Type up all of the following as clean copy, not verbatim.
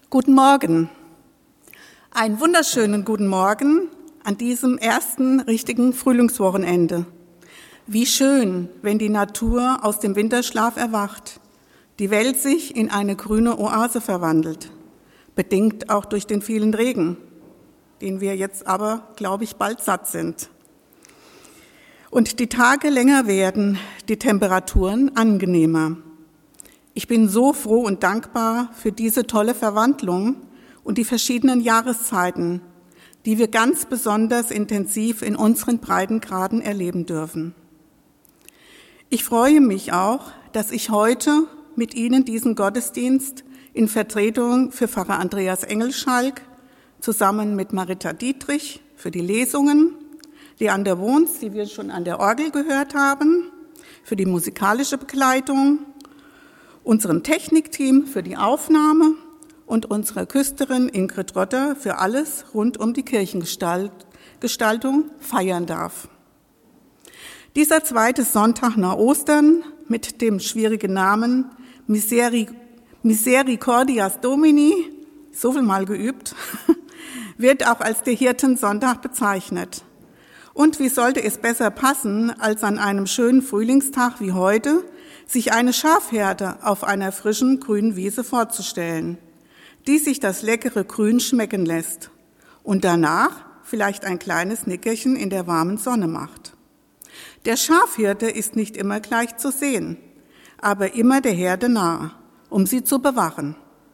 Guten Morgen. Einen wunderschönen guten Morgen an diesem ersten richtigen Frühlingswochenende. Wie schön, wenn die Natur aus dem Winterschlaf erwacht, die Welt sich in eine grüne Oase verwandelt, bedingt auch durch den vielen Regen, den wir jetzt aber, glaube ich, bald satt sind. Und die Tage länger werden, die Temperaturen angenehmer. Ich bin so froh und dankbar für diese tolle Verwandlung und die verschiedenen Jahreszeiten, die wir ganz besonders intensiv in unseren Breitengraden erleben dürfen. Ich freue mich auch, dass ich heute mit Ihnen diesen Gottesdienst in Vertretung für Pfarrer Andreas Engelschalk zusammen mit Marita Dietrich für die Lesungen, Leander Wohns, die wir schon an der Orgel gehört haben, für die musikalische Begleitung, unserem Technikteam für die Aufnahme und unserer Küsterin Ingrid Rotter für alles rund um die Kirchengestaltung feiern darf. Dieser zweite Sonntag nach Ostern mit dem schwierigen Namen Misericordias Domini, so viel mal geübt, wird auch als der Hirtensonntag bezeichnet. Und wie sollte es besser passen, als an einem schönen Frühlingstag wie heute, sich eine Schafherde auf einer frischen grünen Wiese vorzustellen, die sich das leckere Grün schmecken lässt und danach vielleicht ein kleines Nickerchen in der warmen Sonne macht. Der Schafhirte ist nicht immer gleich zu sehen, aber immer der Herde nah, um sie zu bewachen.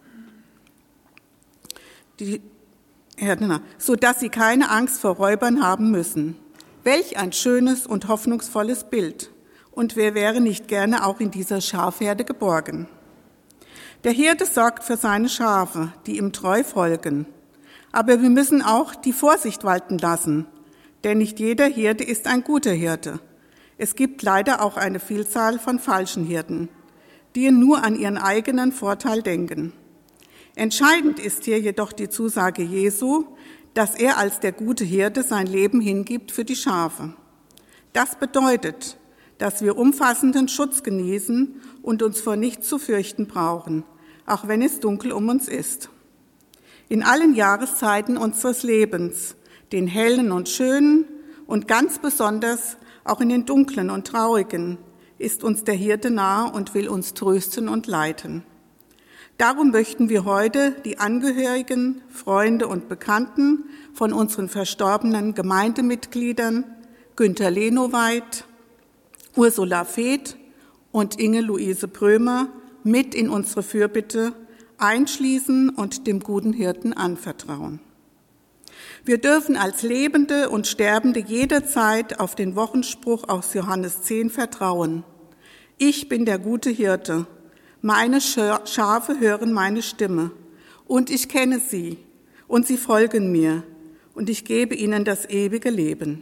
Sodass sie keine Angst vor Räubern haben müssen. Welch ein schönes und hoffnungsvolles Bild. Und wer wäre nicht gerne auch in dieser Schafherde geborgen? Der Hirte sorgt für seine Schafe, die ihm treu folgen. Aber wir müssen auch die Vorsicht walten lassen, denn nicht jeder Hirte ist ein guter Hirte. Es gibt leider auch eine Vielzahl von falschen Hirten, die nur an ihren eigenen Vorteil denken. Entscheidend ist hier jedoch die Zusage Jesu, dass er als der gute Hirte sein Leben hingibt für die Schafe. Das bedeutet, dass wir umfassenden Schutz genießen und uns vor nichts zu fürchten brauchen, auch wenn es dunkel um uns ist. In allen Jahreszeiten unseres Lebens, den hellen und schönen und ganz besonders auch in den dunklen und traurigen, ist uns der Hirte nahe und will uns trösten und leiten. Darum möchten wir heute die Angehörigen, Freunde und Bekannten von unseren verstorbenen Gemeindemitgliedern Günter Lenoweit, Ursula Feeth und Inge-Luise Brömer mit in unsere Fürbitte einschließen und dem guten Hirten anvertrauen. Wir dürfen als Lebende und Sterbende jederzeit auf den Wochenspruch aus Johannes 10 vertrauen. Ich bin der gute Hirte. Meine Schafe hören meine Stimme und ich kenne sie und sie folgen mir und ich gebe ihnen das ewige Leben.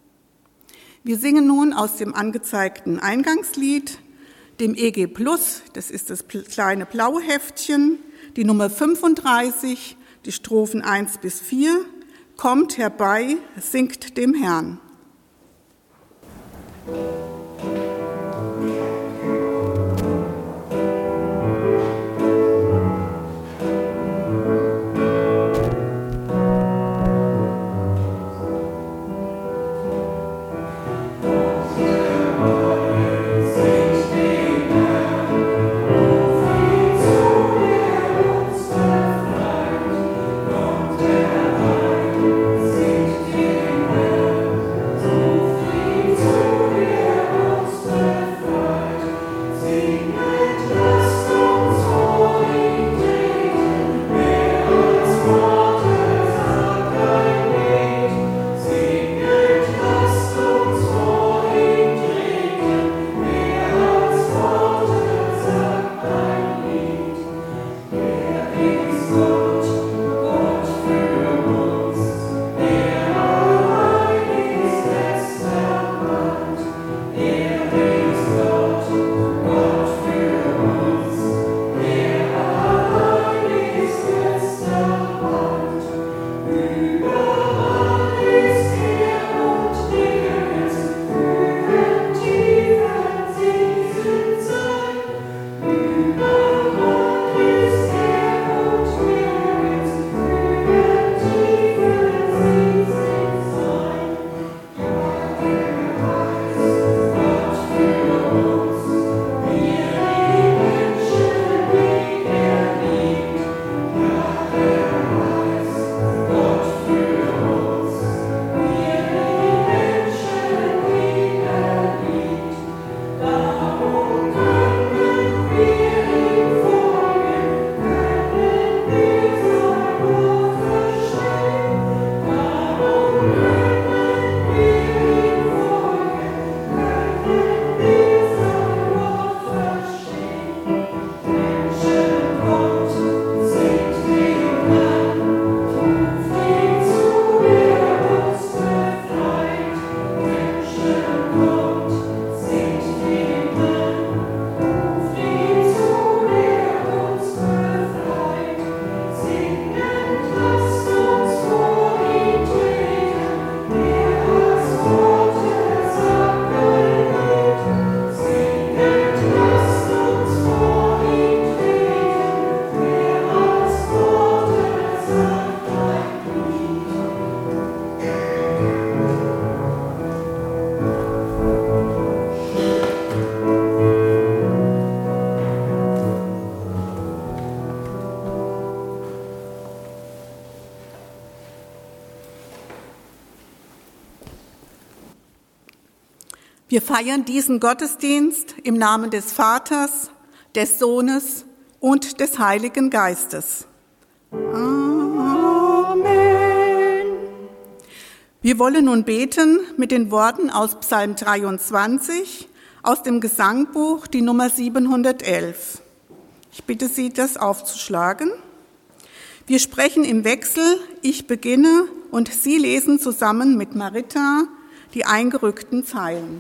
Wir singen nun aus dem angezeigten Eingangslied, dem EG Plus, das ist das kleine blaue Heftchen, die Nummer 35, die Strophen 1 bis 4, Kommt herbei, singt dem Herrn. Singt Wir feiern diesen Gottesdienst im Namen des Vaters, des Sohnes und des Heiligen Geistes. Amen. Wir wollen nun beten mit den Worten aus Psalm 23, aus dem Gesangbuch, die Nummer 711. Ich bitte Sie, das aufzuschlagen. Wir sprechen im Wechsel, ich beginne und Sie lesen zusammen mit Marita die eingerückten Zeilen.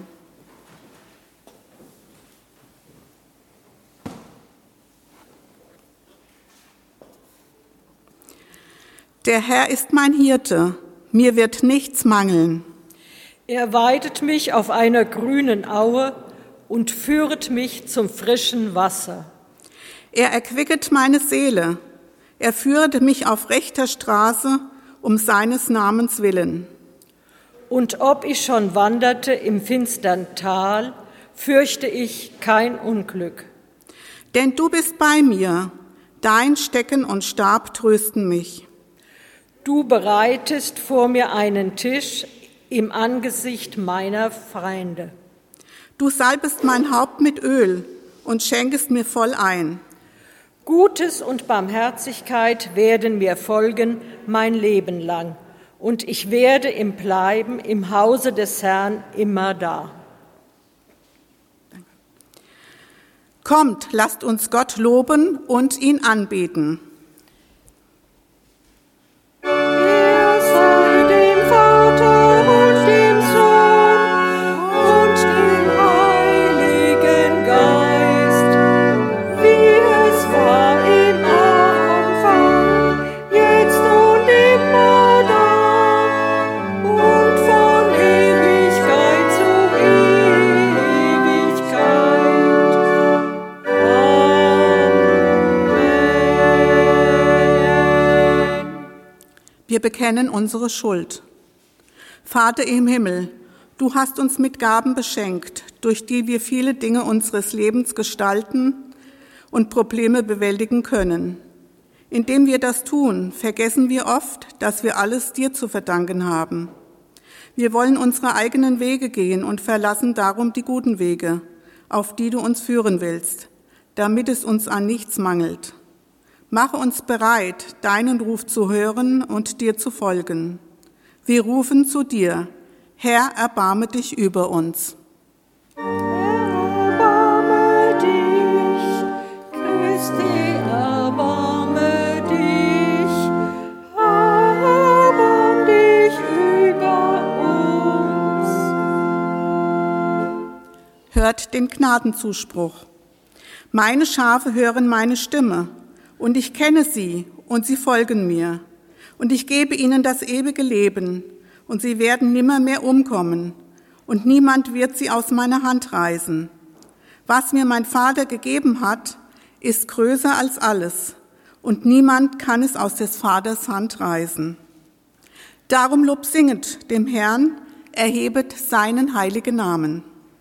Der Herr ist mein Hirte, mir wird nichts mangeln. Er weidet mich auf einer grünen Aue und führet mich zum frischen Wasser. Er erquicket meine Seele, er führet mich auf rechter Straße um seines Namens willen. Und ob ich schon wanderte im finstern Tal, fürchte ich kein Unglück. Denn du bist bei mir, dein Stecken und Stab trösten mich. Du bereitest vor mir einen Tisch im Angesicht meiner Feinde. Du salbest mein Haupt mit Öl und schenkest mir voll ein. Gutes und Barmherzigkeit werden mir folgen mein Leben lang, und ich werde im Bleiben im Hause des Herrn immer da. Kommt, lasst uns Gott loben und ihn anbeten. Wir bekennen unsere Schuld. Vater im Himmel, du hast uns mit Gaben beschenkt, durch die wir viele Dinge unseres Lebens gestalten und Probleme bewältigen können. Indem wir das tun, vergessen wir oft, dass wir alles dir zu verdanken haben. Wir wollen unsere eigenen Wege gehen und verlassen darum die guten Wege, auf die du uns führen willst, damit es uns an nichts mangelt. Mache uns bereit, deinen Ruf zu hören und dir zu folgen. Wir rufen zu dir, Herr, erbarme dich über uns. Erbarme dich, Christi, erbarme dich, erbarme dich über uns. Hört den Gnadenzuspruch. Meine Schafe hören meine Stimme, und ich kenne sie, und sie folgen mir. Und ich gebe ihnen das ewige Leben, und sie werden nimmermehr umkommen, und niemand wird sie aus meiner Hand reißen. Was mir mein Vater gegeben hat, ist größer als alles, und niemand kann es aus des Vaters Hand reißen. Darum Lob singet dem Herrn, erhebet seinen heiligen Namen.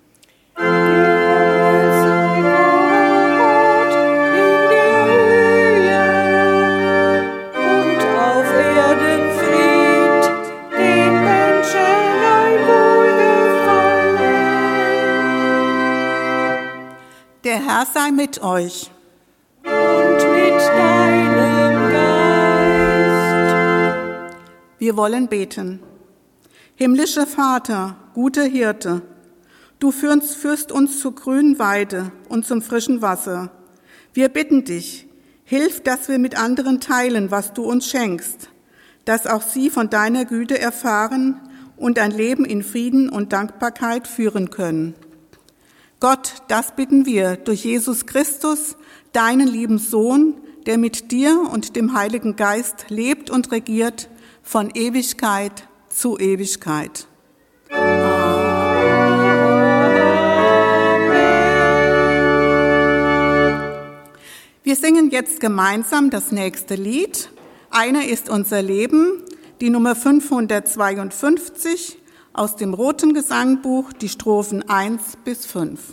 Der Herr sei mit euch. Und mit deinem Geist. Wir wollen beten. Himmlischer Vater, guter Hirte, du führst uns zur grünen Weide und zum frischen Wasser. Wir bitten dich, hilf, dass wir mit anderen teilen, was du uns schenkst, dass auch sie von deiner Güte erfahren und ein Leben in Frieden und Dankbarkeit führen können. Gott, das bitten wir durch Jesus Christus, deinen lieben Sohn, der mit dir und dem Heiligen Geist lebt und regiert von Ewigkeit zu Ewigkeit. Wir singen jetzt gemeinsam das nächste Lied. Einer ist unser Leben, die Nummer 552 aus dem Roten Gesangbuch, die Strophen 1 bis 5.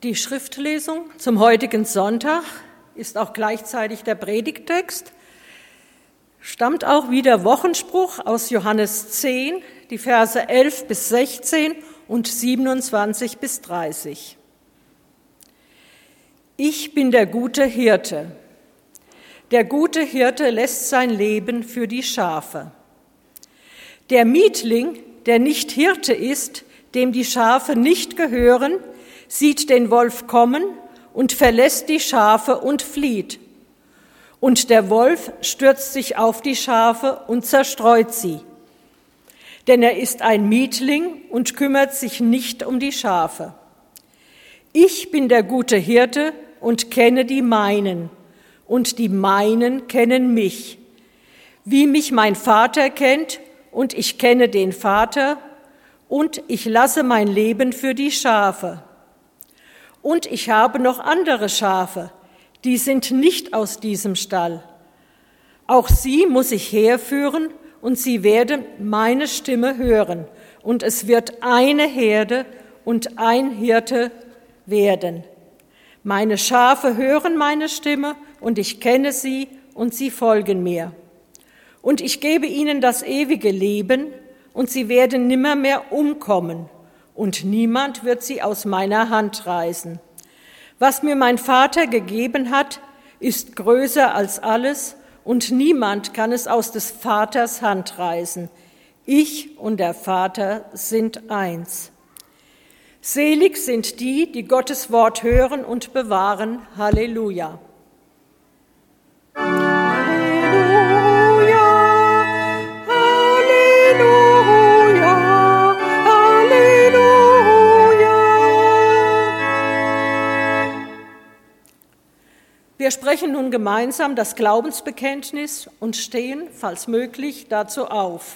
Die Schriftlesung zum heutigen Sonntag ist auch gleichzeitig der Predigttext, stammt auch wie der Wochenspruch aus Johannes 10, die Verse 11 bis 16 und 27 bis 30. Ich bin der gute Hirte. Der gute Hirte lässt sein Leben für die Schafe. Der Mietling, der nicht Hirte ist, dem die Schafe nicht gehören, sieht den Wolf kommen und verlässt die Schafe und flieht. Und der Wolf stürzt sich auf die Schafe und zerstreut sie. Denn er ist ein Mietling und kümmert sich nicht um die Schafe. Ich bin der gute Hirte und kenne die meinen, und die meinen kennen mich. Wie mich mein Vater kennt, und ich kenne den Vater, und ich lasse mein Leben für die Schafe. Und ich habe noch andere Schafe, die sind nicht aus diesem Stall. Auch sie muss ich herführen, und sie werden meine Stimme hören. Und es wird eine Herde und ein Hirte werden. Meine Schafe hören meine Stimme, und ich kenne sie, und sie folgen mir. Und ich gebe ihnen das ewige Leben, und sie werden nimmermehr umkommen, und niemand wird sie aus meiner Hand reißen. Was mir mein Vater gegeben hat, ist größer als alles, und niemand kann es aus des Vaters Hand reißen. Ich und der Vater sind eins. Selig sind die, die Gottes Wort hören und bewahren. Halleluja. Wir sprechen nun gemeinsam das Glaubensbekenntnis und stehen, falls möglich, dazu auf.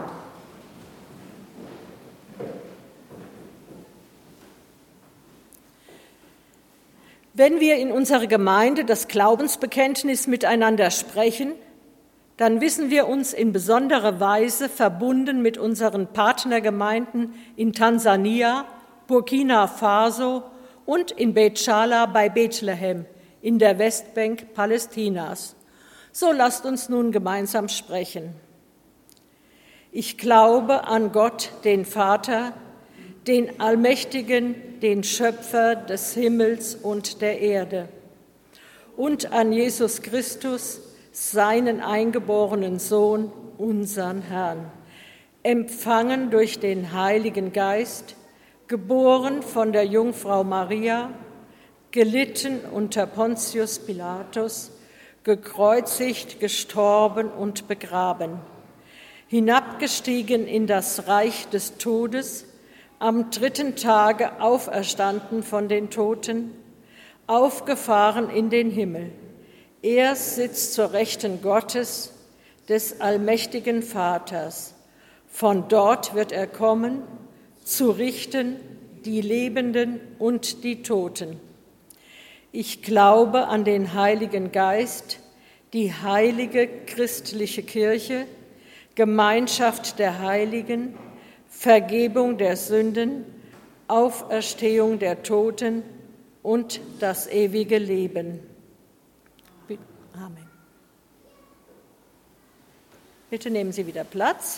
Wenn wir in unserer Gemeinde das Glaubensbekenntnis miteinander sprechen, dann wissen wir uns in besonderer Weise verbunden mit unseren Partnergemeinden in Tansania, Burkina Faso und in Beit Schala bei Bethlehem in der Westbank Palästinas. So lasst uns nun gemeinsam sprechen. Ich glaube an Gott, den Vater, den Allmächtigen, den Schöpfer des Himmels und der Erde, und an Jesus Christus, seinen eingeborenen Sohn, unseren Herrn, empfangen durch den Heiligen Geist, geboren von der Jungfrau Maria, gelitten unter Pontius Pilatus, gekreuzigt, gestorben und begraben, hinabgestiegen in das Reich des Todes, am 3. Tage auferstanden von den Toten, aufgefahren in den Himmel. Er sitzt zur Rechten Gottes, des allmächtigen Vaters. Von dort wird er kommen, zu richten die Lebenden und die Toten. Ich glaube an den Heiligen Geist, die heilige christliche Kirche, Gemeinschaft der Heiligen, Vergebung der Sünden, Auferstehung der Toten und das ewige Leben. Amen. Bitte nehmen Sie wieder Platz.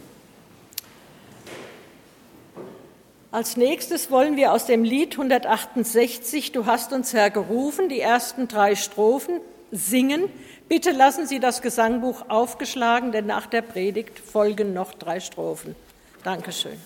Als nächstes wollen wir aus dem Lied 168, Du hast uns Herr gerufen, die ersten 3 Strophen singen. Bitte lassen Sie das Gesangbuch aufgeschlagen, denn nach der Predigt folgen noch 3 Strophen. Dankeschön.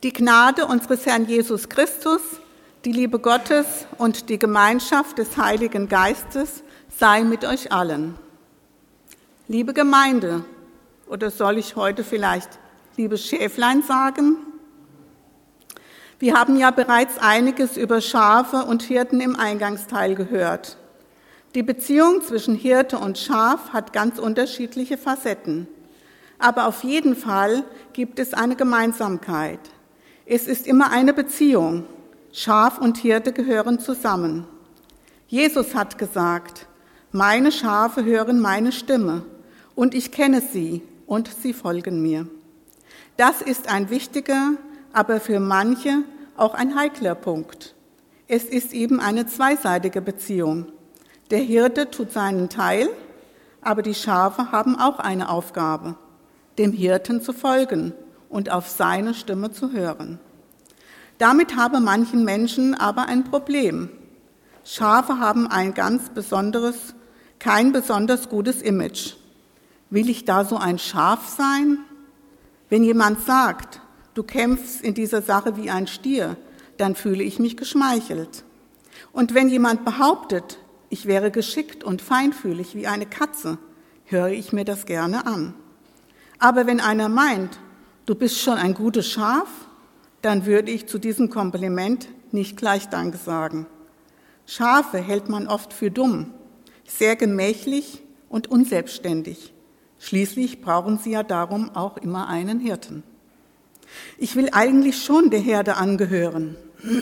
Die Gnade unseres Herrn Jesus Christus, die Liebe Gottes und die Gemeinschaft des Heiligen Geistes sei mit euch allen. Liebe Gemeinde, oder soll ich heute vielleicht liebe Schäflein sagen? Wir haben ja bereits einiges über Schafe und Hirten im Eingangsteil gehört. Die Beziehung zwischen Hirte und Schaf hat ganz unterschiedliche Facetten. Aber auf jeden Fall gibt es eine Gemeinsamkeit. Es ist immer eine Beziehung. Schaf und Hirte gehören zusammen. Jesus hat gesagt, meine Schafe hören meine Stimme und ich kenne sie und sie folgen mir. Das ist ein wichtiger, aber für manche auch ein heikler Punkt. Es ist eben eine zweiseitige Beziehung. Der Hirte tut seinen Teil, aber die Schafe haben auch eine Aufgabe, dem Hirten zu folgen und auf seine Stimme zu hören. Damit habe manchen Menschen aber ein Problem. Schafe haben kein besonders gutes Image. Will ich da so ein Schaf sein? Wenn jemand sagt, du kämpfst in dieser Sache wie ein Stier, dann fühle ich mich geschmeichelt. Und wenn jemand behauptet, ich wäre geschickt und feinfühlig wie eine Katze, höre ich mir das gerne an. Aber wenn einer meint, du bist schon ein gutes Schaf, dann würde ich zu diesem Kompliment nicht gleich Danke sagen. Schafe hält man oft für dumm, sehr gemächlich und unselbstständig. Schließlich brauchen sie ja darum auch immer einen Hirten. Ich will eigentlich schon der Herde angehören.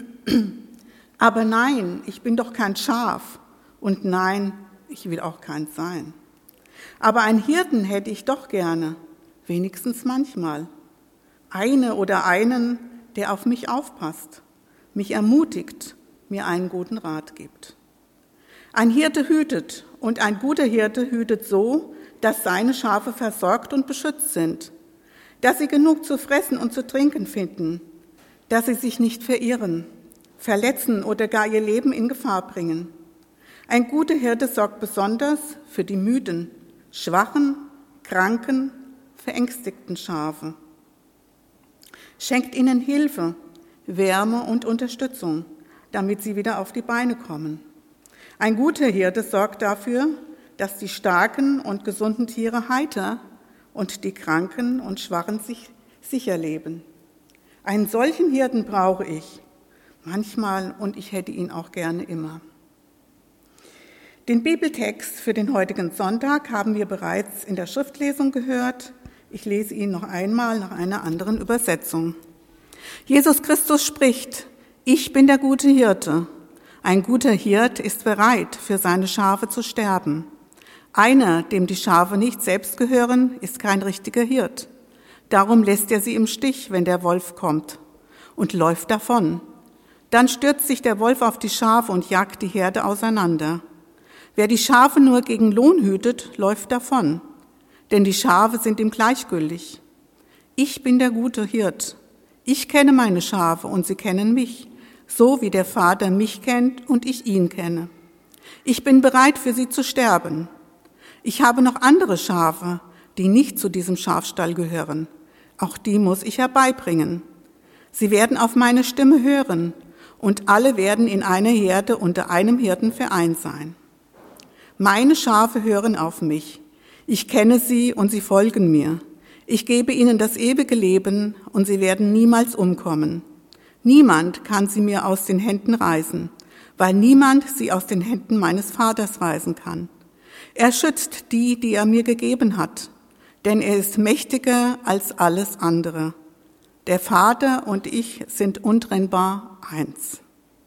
Aber nein, ich bin doch kein Schaf. Und nein, ich will auch keins sein. Aber einen Hirten hätte ich doch gerne, wenigstens manchmal. Eine oder einen, der auf mich aufpasst, mich ermutigt, mir einen guten Rat gibt. Ein Hirte hütet und ein guter Hirte hütet so, dass seine Schafe versorgt und beschützt sind, dass sie genug zu fressen und zu trinken finden, dass sie sich nicht verirren, verletzen oder gar ihr Leben in Gefahr bringen. Ein guter Hirte sorgt besonders für die müden, schwachen, kranken, verängstigten Schafe. Schenkt ihnen Hilfe, Wärme und Unterstützung, damit sie wieder auf die Beine kommen. Ein guter Hirte sorgt dafür, dass die starken und gesunden Tiere heiter und die Kranken und Schwachen sich sicher leben. Einen solchen Hirten brauche ich manchmal und ich hätte ihn auch gerne immer. Den Bibeltext für den heutigen Sonntag haben wir bereits in der Schriftlesung gehört. Ich lese ihn noch einmal nach einer anderen Übersetzung. Jesus Christus spricht, ich bin der gute Hirte. Ein guter Hirt ist bereit, für seine Schafe zu sterben. Einer, dem die Schafe nicht selbst gehören, ist kein richtiger Hirt. Darum lässt er sie im Stich, wenn der Wolf kommt, und läuft davon. Dann stürzt sich der Wolf auf die Schafe und jagt die Herde auseinander. Wer die Schafe nur gegen Lohn hütet, läuft davon, denn die Schafe sind ihm gleichgültig. Ich bin der gute Hirt. Ich kenne meine Schafe und sie kennen mich, so wie der Vater mich kennt und ich ihn kenne. Ich bin bereit, für sie zu sterben. Ich habe noch andere Schafe, die nicht zu diesem Schafstall gehören. Auch die muss ich herbeibringen. Sie werden auf meine Stimme hören und alle werden in einer Herde unter einem Hirten vereint sein. Meine Schafe hören auf mich. Ich kenne sie und sie folgen mir. Ich gebe ihnen das ewige Leben und sie werden niemals umkommen. Niemand kann sie mir aus den Händen reißen, weil niemand sie aus den Händen meines Vaters reißen kann. Er schützt die, die er mir gegeben hat, denn er ist mächtiger als alles andere. Der Vater und ich sind untrennbar eins.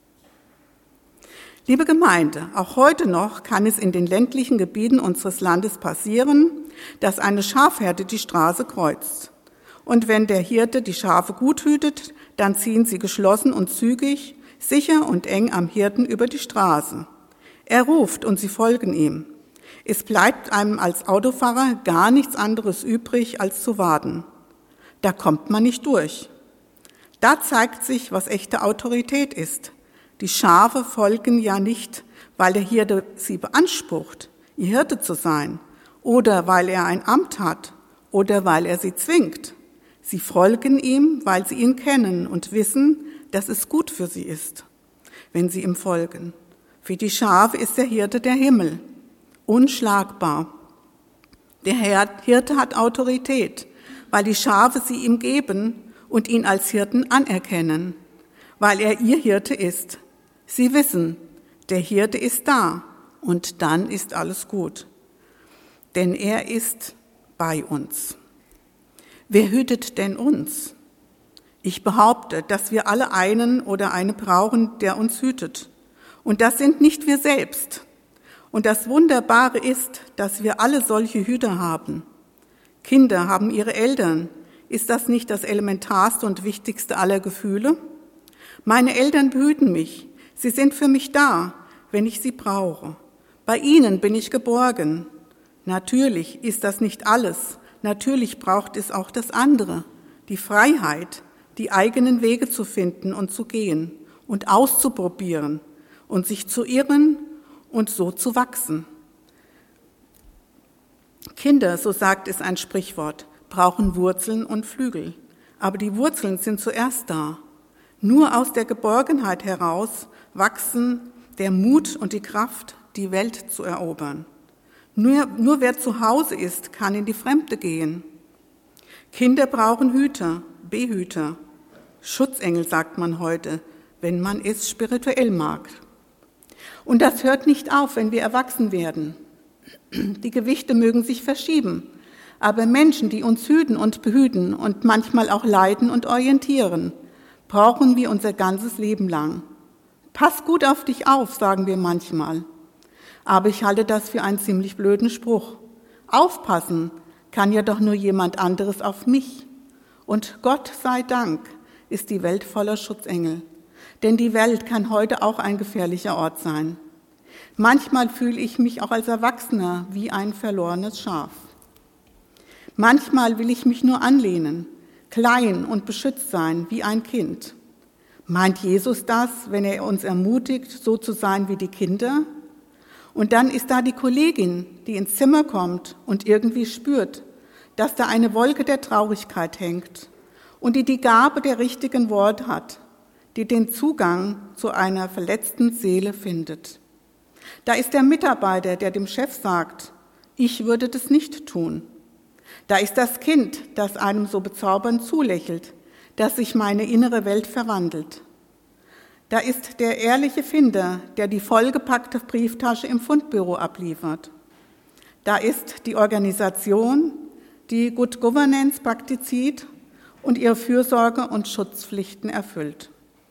Liebe Gemeinde, auch heute noch kann es in den ländlichen Gebieten unseres Landes passieren, dass eine Schafherde die Straße kreuzt. Und wenn der Hirte die Schafe gut hütet, dann ziehen sie geschlossen und zügig, sicher und eng am Hirten über die Straße. Er ruft und sie folgen ihm. Es bleibt einem als Autofahrer gar nichts anderes übrig, als zu warten. Da kommt man nicht durch. Da zeigt sich, was echte Autorität ist. Die Schafe folgen ja nicht, weil der Hirte sie beansprucht, ihr Hirte zu sein, oder weil er ein Amt hat, oder weil er sie zwingt. Sie folgen ihm, weil sie ihn kennen und wissen, dass es gut für sie ist, wenn sie ihm folgen. Für die Schafe ist der Hirte der Himmel, unschlagbar. Der Hirte hat Autorität, weil die Schafe sie ihm geben und ihn als Hirten anerkennen, weil er ihr Hirte ist. Sie wissen, der Hirte ist da und dann ist alles gut, denn er ist bei uns. Wer hütet denn uns? Ich behaupte, dass wir alle einen oder eine brauchen, der uns hütet. Und das sind nicht wir selbst. Und das Wunderbare ist, dass wir alle solche Hüter haben. Kinder haben ihre Eltern. Ist das nicht das elementarste und wichtigste aller Gefühle? Meine Eltern behüten mich. Sie sind für mich da, wenn ich sie brauche. Bei ihnen bin ich geborgen. Natürlich ist das nicht alles. Natürlich braucht es auch das andere, die Freiheit, die eigenen Wege zu finden und zu gehen und auszuprobieren und sich zu irren und so zu wachsen. Kinder, so sagt es ein Sprichwort, brauchen Wurzeln und Flügel. Aber die Wurzeln sind zuerst da. Nur aus der Geborgenheit heraus wachsen der Mut und die Kraft, die Welt zu erobern. Nur wer zu Hause ist, kann in die Fremde gehen. Kinder brauchen Hüter, Behüter. Schutzengel sagt man heute, wenn man es spirituell mag. Und das hört nicht auf, wenn wir erwachsen werden. Die Gewichte mögen sich verschieben, aber Menschen, die uns hüten und behüten und manchmal auch leiten und orientieren, brauchen wir unser ganzes Leben lang. Pass gut auf dich auf, sagen wir manchmal. Aber ich halte das für einen ziemlich blöden Spruch. Aufpassen kann ja doch nur jemand anderes auf mich. Und Gott sei Dank ist die Welt voller Schutzengel. Denn die Welt kann heute auch ein gefährlicher Ort sein. Manchmal fühle ich mich auch als Erwachsener wie ein verlorenes Schaf. Manchmal will ich mich nur anlehnen, klein und beschützt sein wie ein Kind. Meint Jesus das, wenn er uns ermutigt, so zu sein wie die Kinder? Und dann ist da die Kollegin, die ins Zimmer kommt und irgendwie spürt, dass da eine Wolke der Traurigkeit hängt und die Gabe der richtigen Worte hat, die den Zugang zu einer verletzten Seele findet. Da ist der Mitarbeiter, der dem Chef sagt, ich würde das nicht tun. Da ist das Kind, das einem so bezaubernd zulächelt, dass sich meine innere Welt verwandelt. Da ist der ehrliche Finder, der die vollgepackte Brieftasche im Fundbüro abliefert. Da ist die Organisation, die Good Governance praktiziert und ihre Fürsorge und Schutzpflichten erfüllt.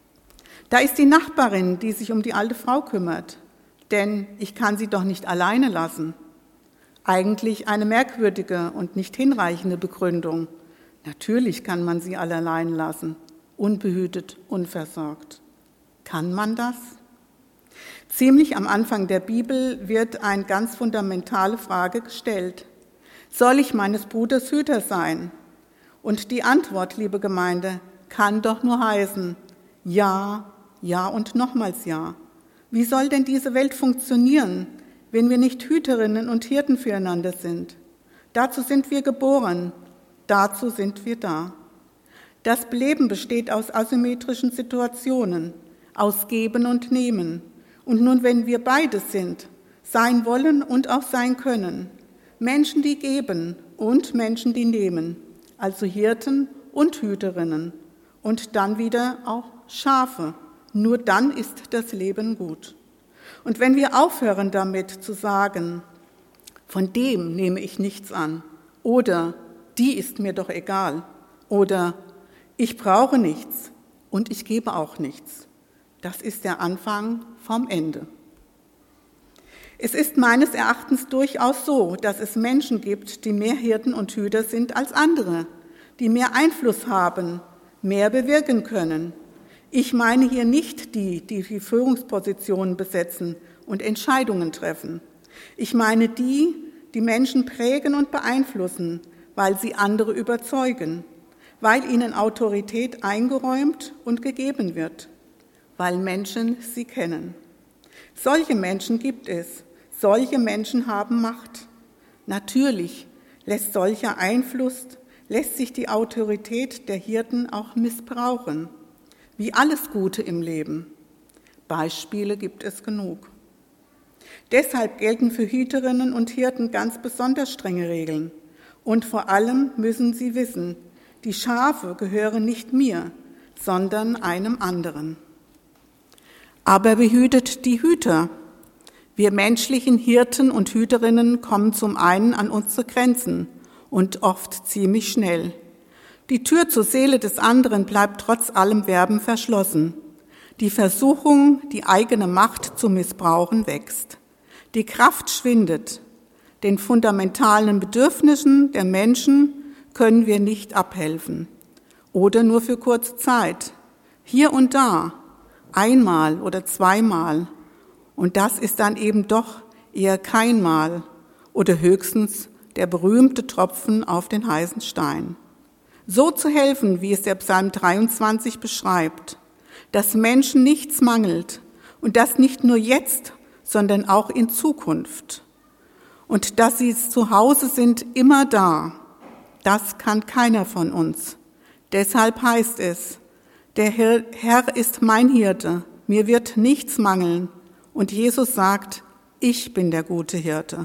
Da ist die Nachbarin, die sich um die alte Frau kümmert, denn ich kann sie doch nicht alleine lassen. Eigentlich eine merkwürdige und nicht hinreichende Begründung. Natürlich kann man sie alle allein lassen, unbehütet, unversorgt. Kann man das? Ziemlich am Anfang der Bibel wird eine ganz fundamentale Frage gestellt. Soll ich meines Bruders Hüter sein? Und die Antwort, liebe Gemeinde, kann doch nur heißen, ja, ja und nochmals ja. Wie soll denn diese Welt funktionieren, wenn wir nicht Hüterinnen und Hirten füreinander sind? Dazu sind wir geboren, dazu sind wir da. Das Leben besteht aus asymmetrischen Situationen, aus Geben und Nehmen. Und nun, wenn wir beides sind, sein wollen und auch sein können, Menschen, die geben und Menschen, die nehmen, also Hirten und Hüterinnen und dann wieder auch Schafe, nur dann ist das Leben gut. Und wenn wir aufhören damit zu sagen, von dem nehme ich nichts an oder die ist mir doch egal oder ich brauche nichts und ich gebe auch nichts, das ist der Anfang vom Ende. Es ist meines Erachtens durchaus so, dass es Menschen gibt, die mehr Hirten und Hüter sind als andere, die mehr Einfluss haben, mehr bewirken können. Ich meine hier nicht die, die Führungspositionen besetzen und Entscheidungen treffen. Ich meine die, die Menschen prägen und beeinflussen, weil sie andere überzeugen, weil ihnen Autorität eingeräumt und gegeben wird, weil Menschen sie kennen. Solche Menschen gibt es. Solche Menschen haben Macht. Natürlich lässt solcher Einfluss, lässt sich die Autorität der Hirten auch missbrauchen, wie alles Gute im Leben. Beispiele gibt es genug. Deshalb gelten für Hüterinnen und Hirten ganz besonders strenge Regeln. Und vor allem müssen sie wissen, die Schafe gehören nicht mir, sondern einem anderen. Aber wie hütet die Hüter? Wir menschlichen Hirten und Hüterinnen kommen zum einen an unsere Grenzen und oft ziemlich schnell. Die Tür zur Seele des anderen bleibt trotz allem Werben verschlossen. Die Versuchung, die eigene Macht zu missbrauchen, wächst. Die Kraft schwindet. Den fundamentalen Bedürfnissen der Menschen können wir nicht abhelfen. Oder nur für kurze Zeit. Hier und da, einmal oder zweimal. Und das ist dann eben doch eher kein Mal oder höchstens der berühmte Tropfen auf den heißen Stein. So zu helfen, wie es der Psalm 23 beschreibt, dass Menschen nichts mangelt und das nicht nur jetzt, sondern auch in Zukunft. Und dass sie zu Hause sind, immer da, das kann keiner von uns. Deshalb heißt es, der Herr ist mein Hirte, mir wird nichts mangeln. Und Jesus sagt, ich bin der gute Hirte.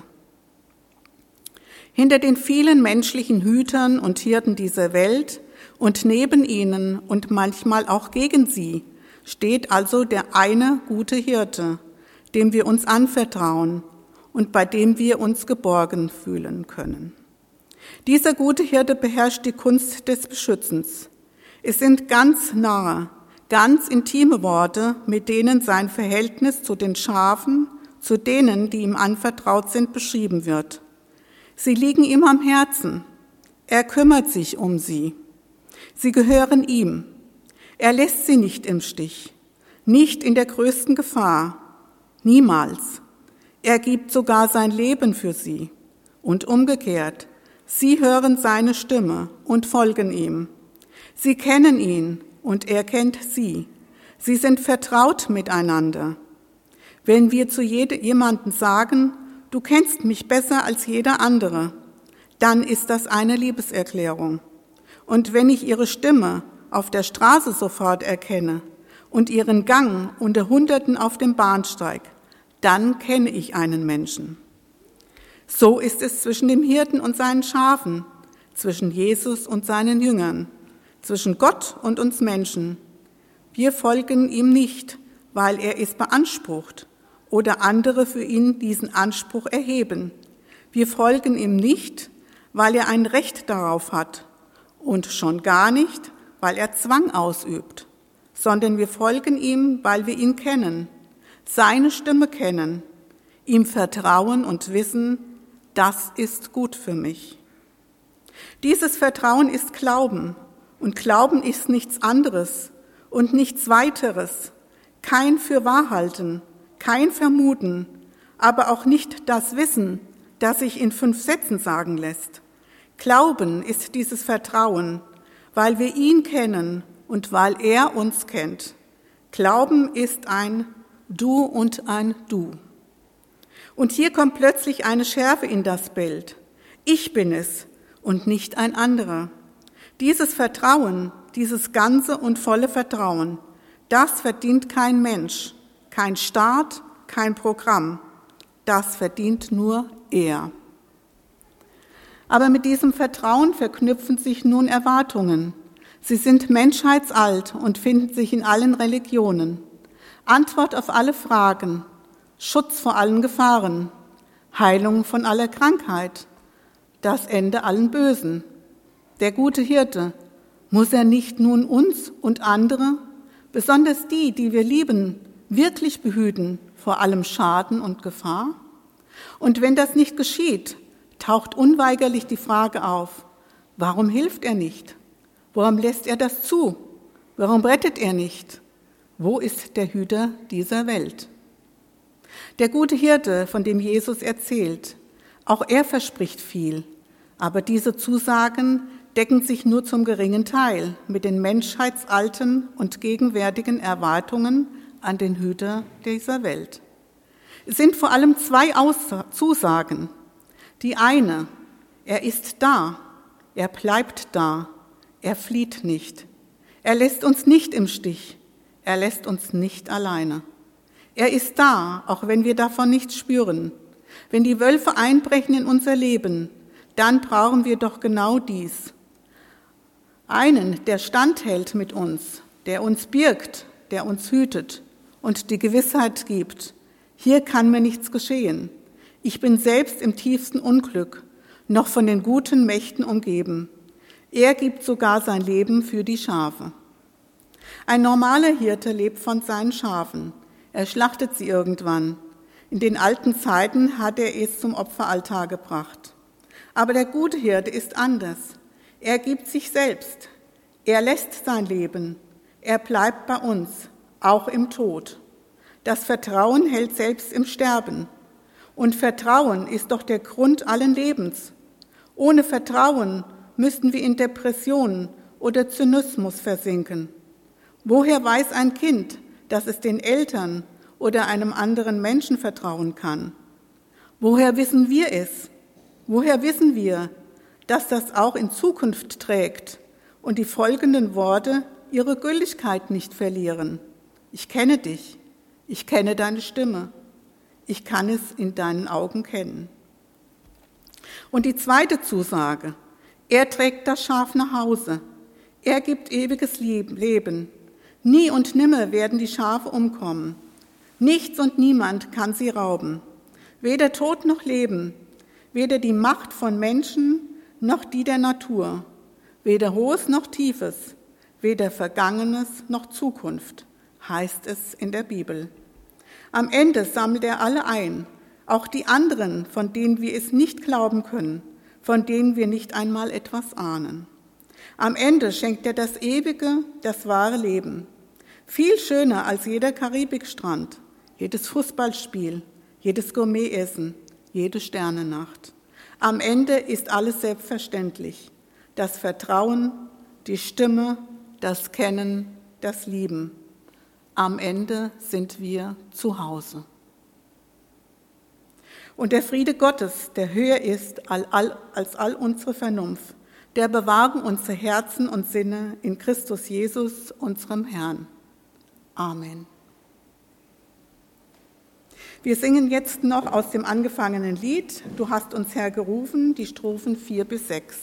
Hinter den vielen menschlichen Hütern und Hirten dieser Welt und neben ihnen und manchmal auch gegen sie steht also der eine gute Hirte, dem wir uns anvertrauen und bei dem wir uns geborgen fühlen können. Dieser gute Hirte beherrscht die Kunst des Beschützens. Es sind ganz nahe, ganz intime Worte, mit denen sein Verhältnis zu den Schafen, zu denen, die ihm anvertraut sind, beschrieben wird. Sie liegen ihm am Herzen. Er kümmert sich um sie. Sie gehören ihm. Er lässt sie nicht im Stich, nicht in der größten Gefahr, niemals. Er gibt sogar sein Leben für sie. Und umgekehrt, sie hören seine Stimme und folgen ihm. Sie kennen ihn und er kennt sie. Sie sind vertraut miteinander. Wenn wir zu jemandem sagen, du kennst mich besser als jeder andere, dann ist das eine Liebeserklärung. Und wenn ich ihre Stimme auf der Straße sofort erkenne und ihren Gang unter Hunderten auf dem Bahnsteig, dann kenne ich einen Menschen. So ist es zwischen dem Hirten und seinen Schafen, zwischen Jesus und seinen Jüngern, zwischen Gott und uns Menschen. Wir folgen ihm nicht, weil er es beansprucht oder andere für ihn diesen Anspruch erheben. Wir folgen ihm nicht, weil er ein Recht darauf hat und schon gar nicht, weil er Zwang ausübt, sondern wir folgen ihm, weil wir ihn kennen, seine Stimme kennen, ihm vertrauen und wissen, das ist gut für mich. Dieses Vertrauen ist Glauben. Und Glauben ist nichts anderes und nichts weiteres, kein Fürwahrhalten, kein Vermuten, aber auch nicht das Wissen, das sich in 5 Sätzen sagen lässt. Glauben ist dieses Vertrauen, weil wir ihn kennen und weil er uns kennt. Glauben ist ein Du und ein Du. Und hier kommt plötzlich eine Schärfe in das Bild. Ich bin es und nicht ein anderer. Dieses Vertrauen, dieses ganze und volle Vertrauen, das verdient kein Mensch, kein Staat, kein Programm. Das verdient nur er. Aber mit diesem Vertrauen verknüpfen sich nun Erwartungen. Sie sind menschheitsalt und finden sich in allen Religionen. Antwort auf alle Fragen, Schutz vor allen Gefahren, Heilung von aller Krankheit, das Ende allen Bösen. Der gute Hirte, muss er nicht nun uns und andere, besonders die, die wir lieben, wirklich behüten vor allem Schaden und Gefahr? Und wenn das nicht geschieht, taucht unweigerlich die Frage auf, warum hilft er nicht? Warum lässt er das zu? Warum rettet er nicht? Wo ist der Hüter dieser Welt? Der gute Hirte, von dem Jesus erzählt, auch er verspricht viel, aber diese Zusagen decken sich nur zum geringen Teil mit den menschheitsalten und gegenwärtigen Erwartungen an den Hüter dieser Welt. Es sind vor allem 2 Zusagen. Die eine, er ist da, Er bleibt da. Er flieht nicht. Er lässt uns nicht im Stich. Er lässt uns nicht alleine. Er ist da, auch wenn wir davon nichts spüren. Wenn die Wölfe einbrechen in unser Leben, dann brauchen wir doch genau dies. Einen, der standhält mit uns, der uns birgt, der uns hütet und die Gewissheit gibt, hier kann mir nichts geschehen. Ich bin selbst im tiefsten Unglück, noch von den guten Mächten umgeben. Er gibt sogar sein Leben für die Schafe. Ein normaler Hirte lebt von seinen Schafen. Er schlachtet sie irgendwann. In den alten Zeiten hat er es zum Opferaltar gebracht. Aber der gute Hirte ist anders. Er gibt sich selbst. Er lässt sein Leben. Er bleibt bei uns, auch im Tod. Das Vertrauen hält selbst im Sterben. Und Vertrauen ist doch der Grund allen Lebens. Ohne Vertrauen müssten wir in Depressionen oder Zynismus versinken. Woher weiß ein Kind, dass es den Eltern oder einem anderen Menschen vertrauen kann? Woher wissen wir es? Woher wissen wir, dass das auch in Zukunft trägt und die folgenden Worte ihre Gültigkeit nicht verlieren? Ich kenne dich, ich kenne deine Stimme, ich kann es in deinen Augen kennen. Und die zweite Zusage, er trägt das Schaf nach Hause, er gibt ewiges Leben. Nie und nimmer werden die Schafe umkommen. Nichts und niemand kann sie rauben. Weder Tod noch Leben, weder die Macht von Menschen noch die der Natur, weder Hohes noch Tiefes, weder Vergangenes noch Zukunft, heißt es in der Bibel. Am Ende sammelt er alle ein, auch die anderen, von denen wir es nicht glauben können, von denen wir nicht einmal etwas ahnen. Am Ende schenkt er das ewige, das wahre Leben. Viel schöner als jeder Karibikstrand, jedes Fußballspiel, jedes Gourmetessen, jede Sternennacht. Am Ende ist alles selbstverständlich. Das Vertrauen, die Stimme, das Kennen, das Lieben. Am Ende sind wir zu Hause. Und der Friede Gottes, der höher ist als all unsere Vernunft, der bewahre unsere Herzen und Sinne in Christus Jesus, unserem Herrn. Amen. Wir singen jetzt noch aus dem angefangenen Lied, Du hast uns Herr gerufen, die Strophen 4 bis 6.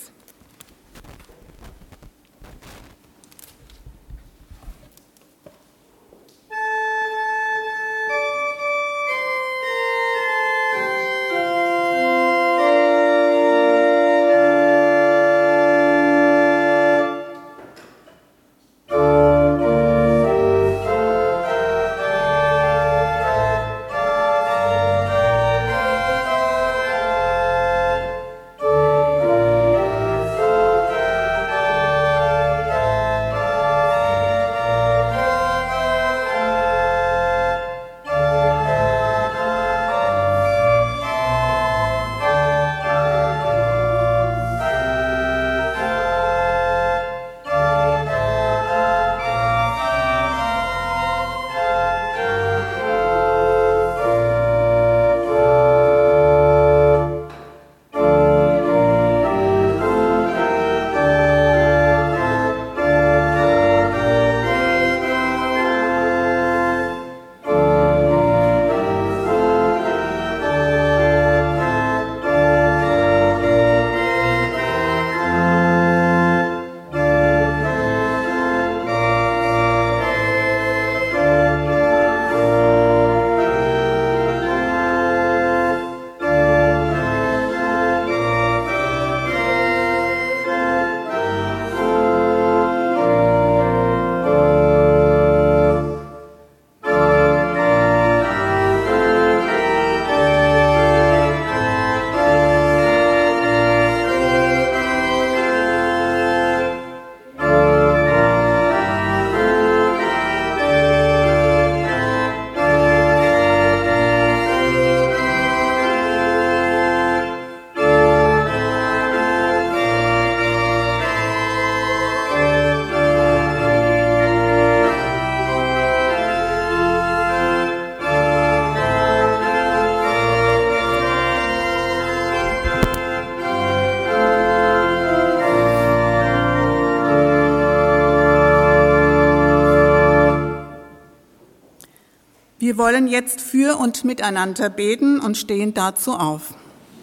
Wir wollen jetzt für und miteinander beten und stehen dazu auf.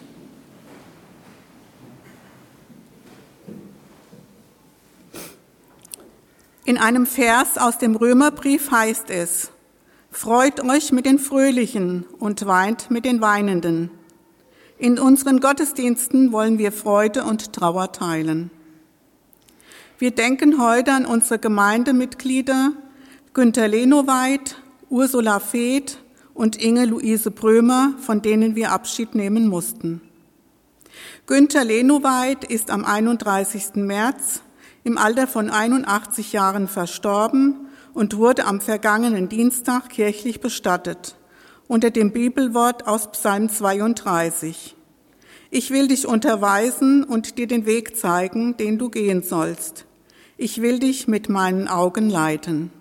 In einem Vers aus dem Römerbrief heißt es: Freut euch mit den Fröhlichen und weint mit den Weinenden. In unseren Gottesdiensten wollen wir Freude und Trauer teilen. Wir denken heute an unsere Gemeindemitglieder Günter Lenoweit, Ursula Feeth und Inge-Luise Brömer, von denen wir Abschied nehmen mussten. Günter Lenoweit ist am 31. März im Alter von 81 Jahren verstorben und wurde am vergangenen Dienstag kirchlich bestattet, unter dem Bibelwort aus Psalm 32. Ich will dich unterweisen und dir den Weg zeigen, den du gehen sollst. Ich will dich mit meinen Augen leiten.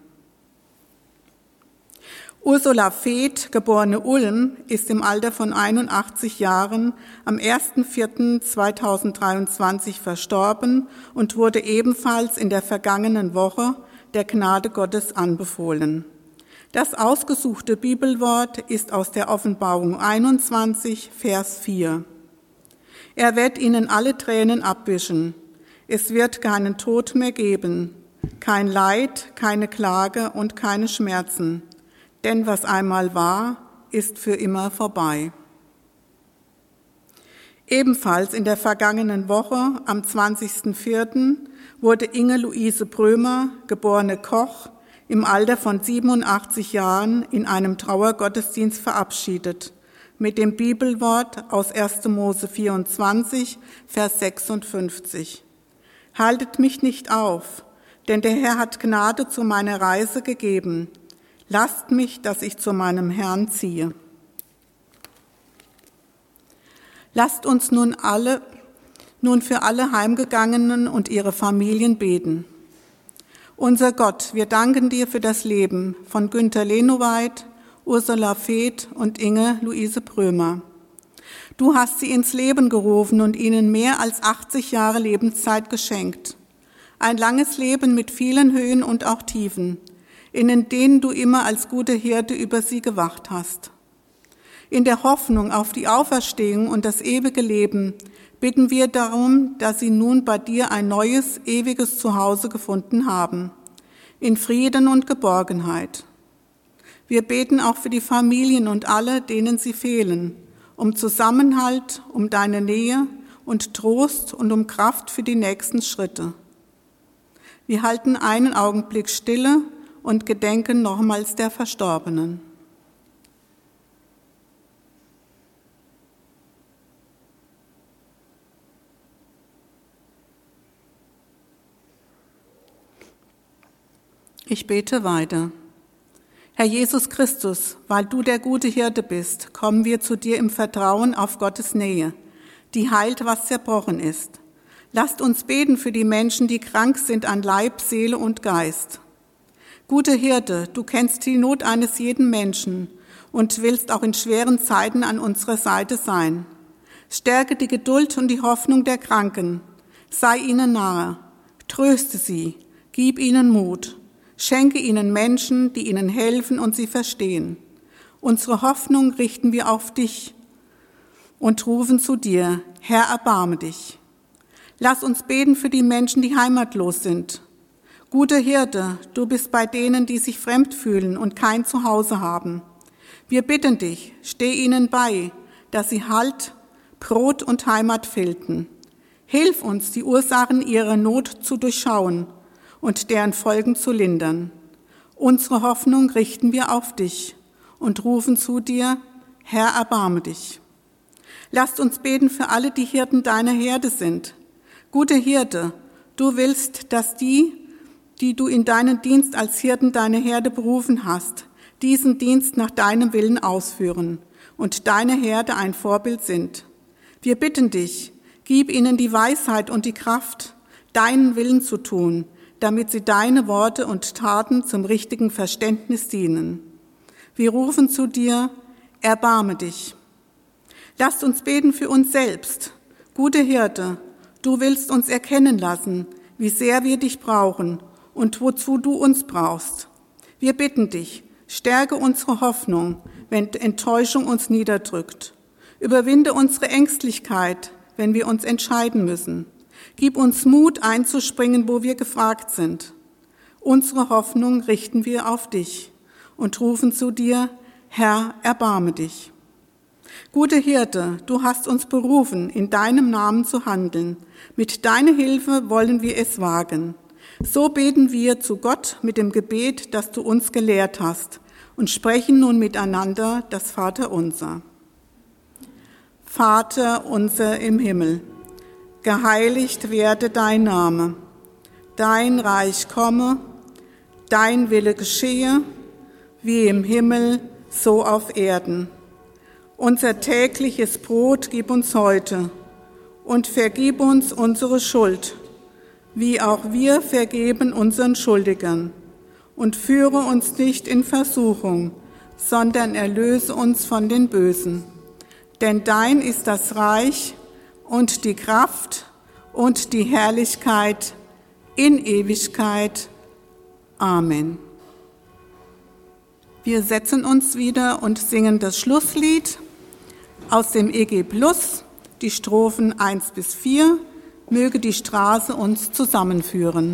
Ursula Feeth, geborene Ulm, ist im Alter von 81 Jahren am 1.4.2023 verstorben und wurde ebenfalls in der vergangenen Woche der Gnade Gottes anbefohlen. Das ausgesuchte Bibelwort ist aus der Offenbarung 21, Vers 4. Er wird ihnen alle Tränen abwischen. Es wird keinen Tod mehr geben, kein Leid, keine Klage und keine Schmerzen. Denn was einmal war, ist für immer vorbei. Ebenfalls in der vergangenen Woche, am 20.04., wurde Inge-Luise Brömer, geborene Koch, im Alter von 87 Jahren in einem Trauergottesdienst verabschiedet, mit dem Bibelwort aus 1. Mose 24, Vers 56. Haltet mich nicht auf, denn der Herr hat Gnade zu meiner Reise gegeben. Lasst mich, dass ich zu meinem Herrn ziehe. Lasst uns nun für alle Heimgegangenen und ihre Familien beten. Unser Gott, wir danken dir für das Leben von Günter Lenoweit, Ursula Feeth und Inge-Luise Brömer. Du hast sie ins Leben gerufen und ihnen mehr als 80 Jahre Lebenszeit geschenkt. Ein langes Leben mit vielen Höhen und auch Tiefen, in denen du immer als gute Hirte über sie gewacht hast. In der Hoffnung auf die Auferstehung und das ewige Leben bitten wir darum, dass sie nun bei dir ein neues, ewiges Zuhause gefunden haben, in Frieden und Geborgenheit. Wir beten auch für die Familien und alle, denen sie fehlen, um Zusammenhalt, um deine Nähe und Trost und um Kraft für die nächsten Schritte. Wir halten einen Augenblick Stille und gedenken nochmals der Verstorbenen. Ich bete weiter. Herr Jesus Christus, weil du der gute Hirte bist, kommen wir zu dir im Vertrauen auf Gottes Nähe, die heilt, was zerbrochen ist. Lasst uns beten für die Menschen, die krank sind an Leib, Seele und Geist. Gute Hirte, du kennst die Not eines jeden Menschen und willst auch in schweren Zeiten an unserer Seite sein. Stärke die Geduld und die Hoffnung der Kranken. Sei ihnen nahe. Tröste sie. Gib ihnen Mut. Schenke ihnen Menschen, die ihnen helfen und sie verstehen. Unsere Hoffnung richten wir auf dich und rufen zu dir: Herr, erbarme dich. Lass uns beten für die Menschen, die heimatlos sind. Guter Hirte, du bist bei denen, die sich fremd fühlen und kein Zuhause haben. Wir bitten dich, steh ihnen bei, dass sie Halt, Brot und Heimat finden. Hilf uns, die Ursachen ihrer Not zu durchschauen und deren Folgen zu lindern. Unsere Hoffnung richten wir auf dich und rufen zu dir: Herr, erbarme dich. Lasst uns beten für alle, die Hirten deiner Herde sind. Guter Hirte, du willst, dass die du in deinen Dienst als Hirten deiner Herde berufen hast, diesen Dienst nach deinem Willen ausführen und deine Herde ein Vorbild sind. Wir bitten dich, gib ihnen die Weisheit und die Kraft, deinen Willen zu tun, damit sie deine Worte und Taten zum richtigen Verständnis dienen. Wir rufen zu dir: Erbarme dich. Lasst uns beten für uns selbst. Gute Hirte, du willst uns erkennen lassen, wie sehr wir dich brauchen und wozu du uns brauchst. Wir bitten dich, Stärke unsere Hoffnung, wenn Enttäuschung uns niederdrückt. Überwinde unsere Ängstlichkeit, wenn wir uns entscheiden müssen. Gib uns Mut, einzuspringen, wo wir gefragt sind. Unsere Hoffnung richten wir auf dich und rufen zu dir: Herr, erbarme dich. Gute Hirte, du hast uns berufen, in deinem Namen zu handeln. Mit deiner Hilfe wollen wir es wagen. So beten wir zu Gott mit dem Gebet, das du uns gelehrt hast, und sprechen nun miteinander das Vaterunser. Vater unser im Himmel, geheiligt werde dein Name, dein Reich komme, dein Wille geschehe, wie im Himmel, so auf Erden. Unser tägliches Brot gib uns heute und vergib uns unsere Schuld, wie auch wir vergeben unseren Schuldigern. Und führe uns nicht in Versuchung, sondern erlöse uns von den Bösen. Denn dein ist das Reich und die Kraft und die Herrlichkeit in Ewigkeit. Amen. Wir setzen uns wieder und singen das Schlusslied aus dem EG Plus, die Strophen 1 bis 4. Möge die Straße uns zusammenführen.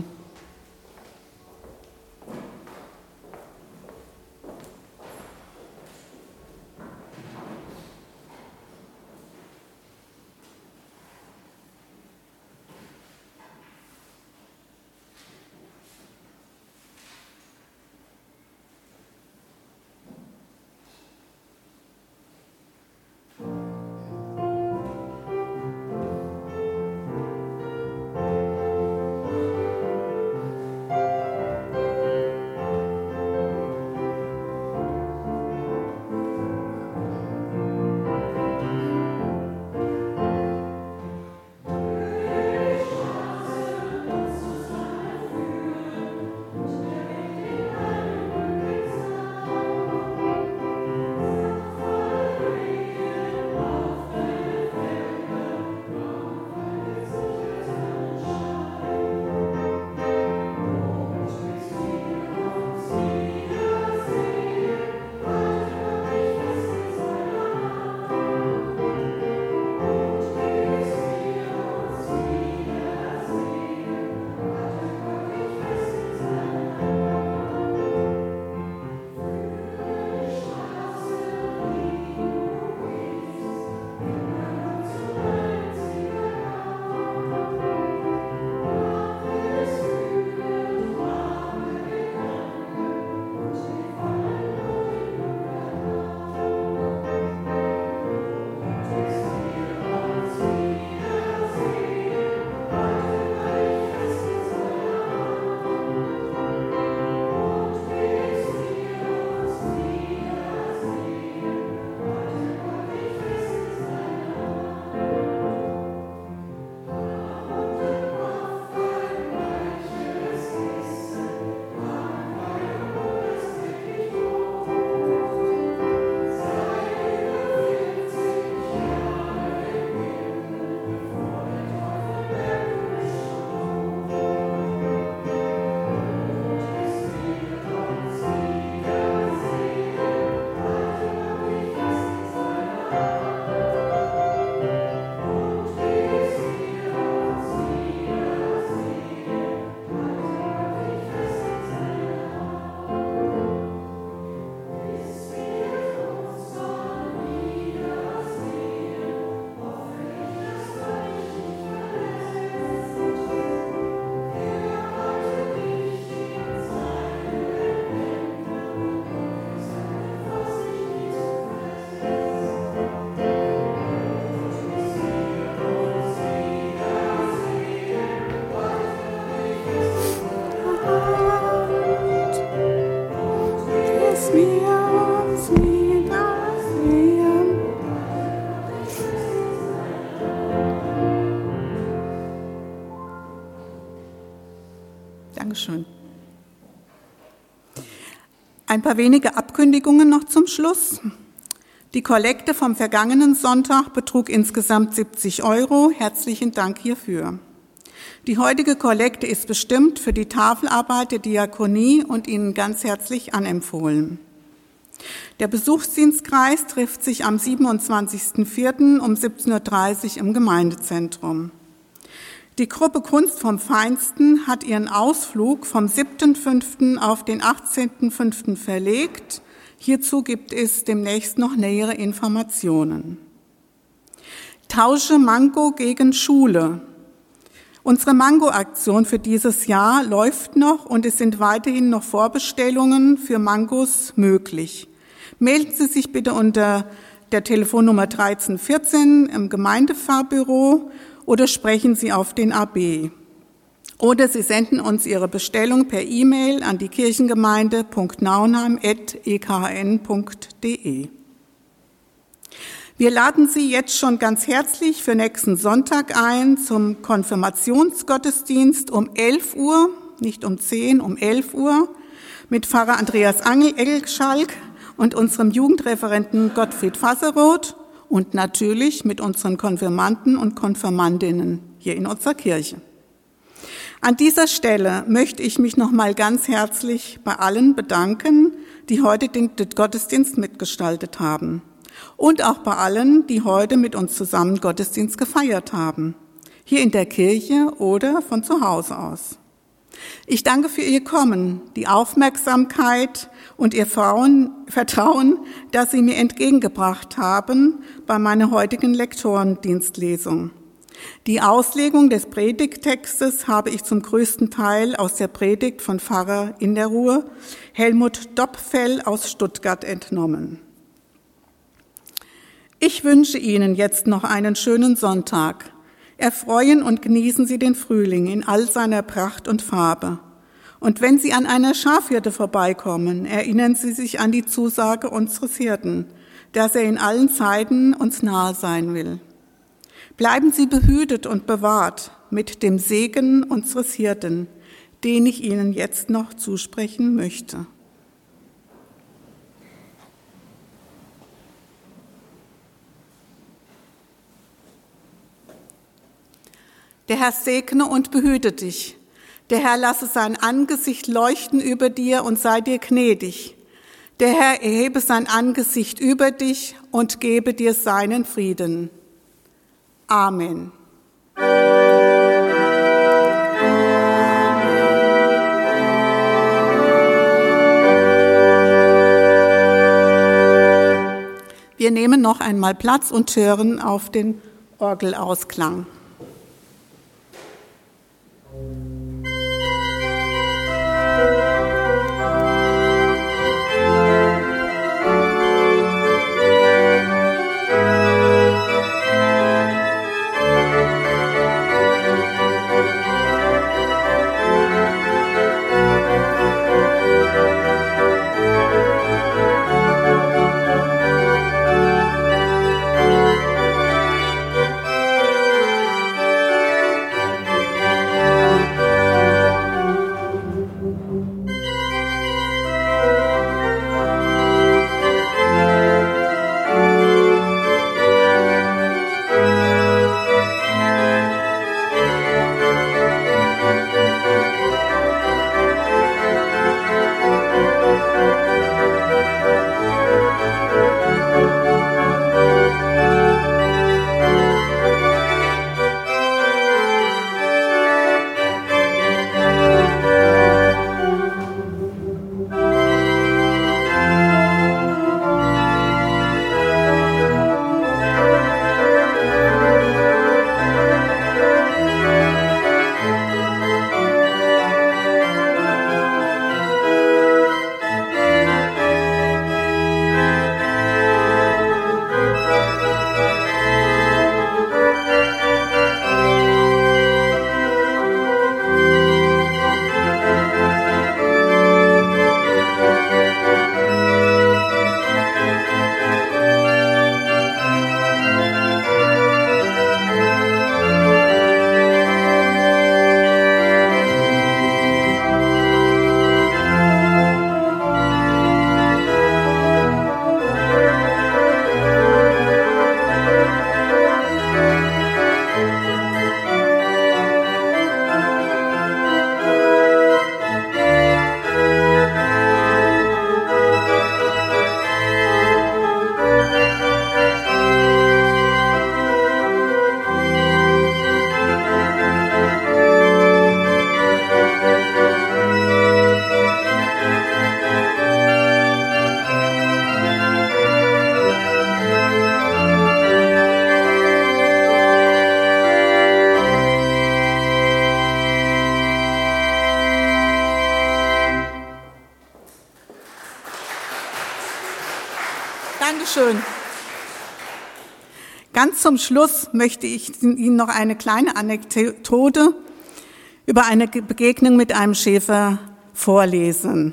Dankeschön. Ein paar wenige Abkündigungen noch zum Schluss. Die Kollekte vom vergangenen Sonntag betrug insgesamt 70 €. Herzlichen Dank hierfür. Die heutige Kollekte ist bestimmt für die Tafelarbeit der Diakonie und Ihnen ganz herzlich anempfohlen. Der Besuchsdienstkreis trifft sich am 27.04. um 17.30 Uhr im Gemeindezentrum. Die Gruppe Kunst vom Feinsten hat ihren Ausflug vom 7.05. auf den 18.05. verlegt. Hierzu gibt es demnächst noch nähere Informationen. Tausche Mango gegen Schule. Unsere Mango-Aktion für dieses Jahr läuft noch und es sind weiterhin noch Vorbestellungen für Mangos möglich. Melden Sie sich bitte unter der Telefonnummer 1314 im Gemeindefahrbüro oder sprechen Sie auf den AB. Oder Sie senden uns Ihre Bestellung per E-Mail an die kirchengemeinde.nauenheim@ekhn.de. Wir laden Sie jetzt schon ganz herzlich für nächsten Sonntag ein zum Konfirmationsgottesdienst um 11 Uhr, nicht um 10, um 11 Uhr, mit Pfarrer Andreas Engelschalk und unserem Jugendreferenten Gottfried Fasseroth und natürlich mit unseren Konfirmanden und Konfirmandinnen hier in unserer Kirche. An dieser Stelle möchte ich mich nochmal ganz herzlich bei allen bedanken, die heute den Gottesdienst mitgestaltet haben. Und auch bei allen, die heute mit uns zusammen Gottesdienst gefeiert haben, hier in der Kirche oder von zu Hause aus. Ich danke für Ihr Kommen, die Aufmerksamkeit und Ihr Vertrauen, das Sie mir entgegengebracht haben bei meiner heutigen Lektorendienstlesung. Die Auslegung des Predigttextes habe ich zum größten Teil aus der Predigt von Pfarrer in der Ruhr Helmut Dopfel aus Stuttgart entnommen. Ich wünsche Ihnen jetzt noch einen schönen Sonntag. Erfreuen und genießen Sie den Frühling in all seiner Pracht und Farbe. Und wenn Sie an einer Schafhirte vorbeikommen, erinnern Sie sich an die Zusage unseres Hirten, dass er in allen Zeiten uns nahe sein will. Bleiben Sie behütet und bewahrt mit dem Segen unseres Hirten, den ich Ihnen jetzt noch zusprechen möchte. Der Herr segne und behüte dich. Der Herr lasse sein Angesicht leuchten über dir und sei dir gnädig. Der Herr erhebe sein Angesicht über dich und gebe dir seinen Frieden. Amen. Wir nehmen noch einmal Platz und hören auf den Orgelausklang. Dankeschön. Ganz zum Schluss möchte ich Ihnen noch eine kleine Anekdote über eine Begegnung mit einem Schäfer vorlesen.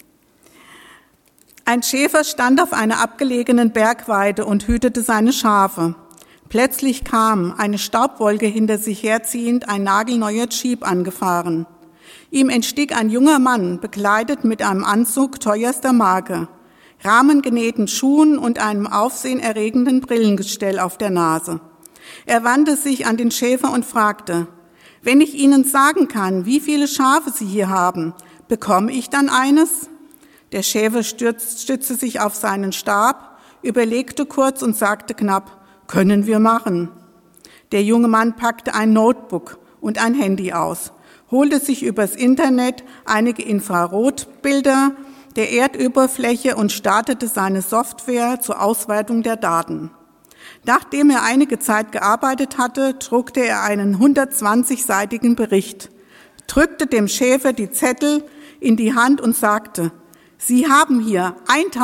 Ein Schäfer stand auf einer abgelegenen Bergweide und hütete seine Schafe. Plötzlich kam, eine Staubwolke hinter sich herziehend, ein nagelneuer Jeep angefahren. Ihm entstieg ein junger Mann, bekleidet mit einem Anzug teuerster Marke, rahmengenähten Schuhen und einem aufsehenerregenden Brillengestell auf der Nase. Er wandte sich an den Schäfer und fragte: »Wenn ich Ihnen sagen kann, wie viele Schafe Sie hier haben, bekomme ich dann eines?« Der Schäfer stützte sich auf seinen Stab, überlegte kurz und sagte knapp: »Können wir machen.« Der junge Mann packte ein Notebook und ein Handy aus, holte sich übers Internet einige Infrarotbilder der Erdoberfläche und startete seine Software zur Auswertung der Daten. Nachdem er einige Zeit gearbeitet hatte, druckte er einen 120-seitigen Bericht, drückte dem Schäfer die Zettel in die Hand und sagte: »Sie haben hier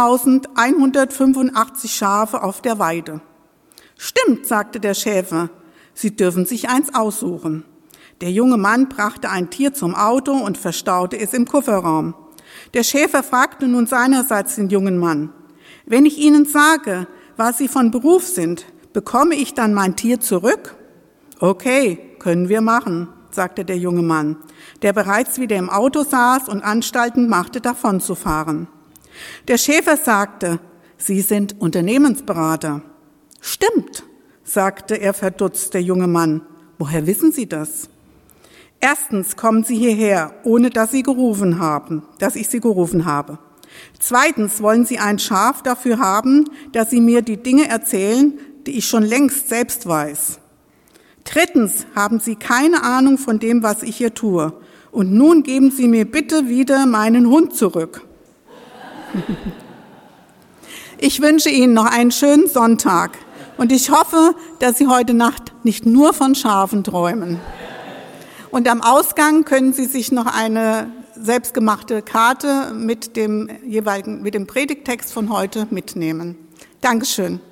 1185 Schafe auf der Weide.« »Stimmt«, sagte der Schäfer, »Sie dürfen sich eins aussuchen.« Der junge Mann brachte ein Tier zum Auto und verstaute es im Kofferraum. Der Schäfer fragte nun seinerseits den jungen Mann: »Wenn ich Ihnen sage, was Sie von Beruf sind, bekomme ich dann mein Tier zurück?« »Okay, können wir machen«, sagte der junge Mann, der bereits wieder im Auto saß und Anstalten machte, davonzufahren. Der Schäfer sagte: »Sie sind Unternehmensberater.« »Stimmt«, sagte er verdutzt, der junge Mann. »Woher wissen Sie das?« »Erstens kommen Sie hierher, ohne dass ich Sie gerufen habe. Zweitens wollen Sie ein Schaf dafür haben, dass Sie mir die Dinge erzählen, die ich schon längst selbst weiß. Drittens haben Sie keine Ahnung von dem, was ich hier tue. Und nun geben Sie mir bitte wieder meinen Hund zurück.« Ich wünsche Ihnen noch einen schönen Sonntag und ich hoffe, dass Sie heute Nacht nicht nur von Schafen träumen. Und am Ausgang können Sie sich noch eine selbstgemachte Karte mit dem Predigttext von heute mitnehmen. Dankeschön.